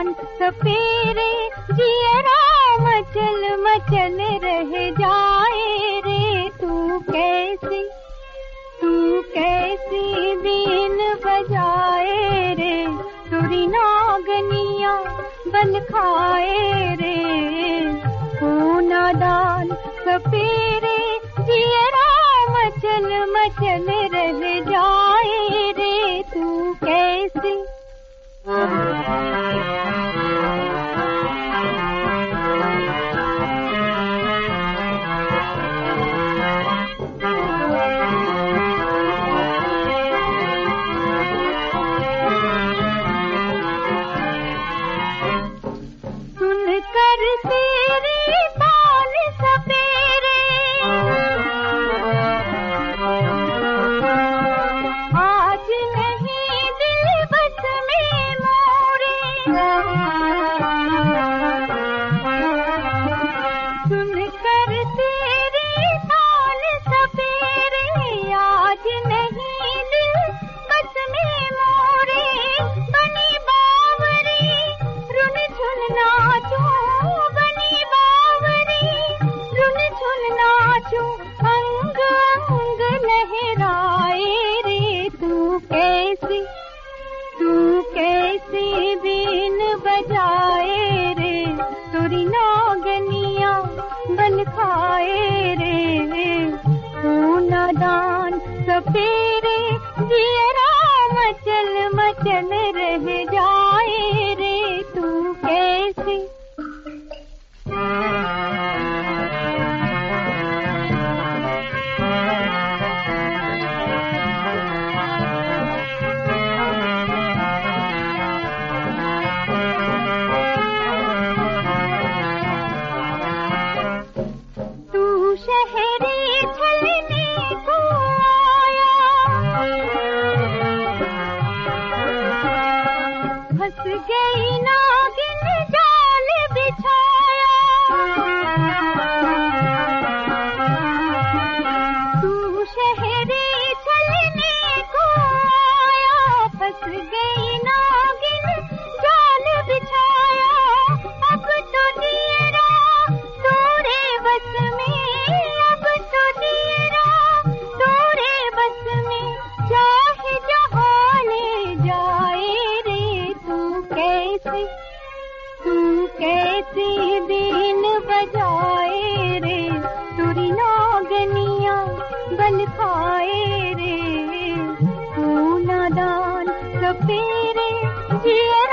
नादान सपेरे जियरा मचल मचल रह जाए रे। तू कैसी बीन बजाए रे, तुरी नागनिया बन खाए रे। ओ नादान सपेरे जियरा मचल मचल रह जाए रे। तू कैसी सुनकर तेरी तान सपेरे आज नहीं दिल बस में मोरे। सुनकर तेरी तान सपेरे आज नहीं दिल बस में मोरे। बनी बावरी रुन झुन नाचूं, बनी बावरी रुन झुन नाचूं, अंग अंग लहराए रे। तू कैसी बीन बजाए रे, तुरी नागनिया बन खाए रे। ओ नादान सपेरे जियरा मचल मचल रह जाए रे। तू कैसी तू शहरी छलने को आया, फंस गई नागिन जाल बिछाया। तू शहरी छलने को आया, फंस गई नागिन जाल बिछाया। अब तो दियरा तोरे बस में, अब तो दियरा तोरे बस में, चाहे जहाँ ले जाए रे। तू कैसी बीन बजाए रे, तुरी नागनिया बन खाए रे। ओ नादान सपेरे जियरा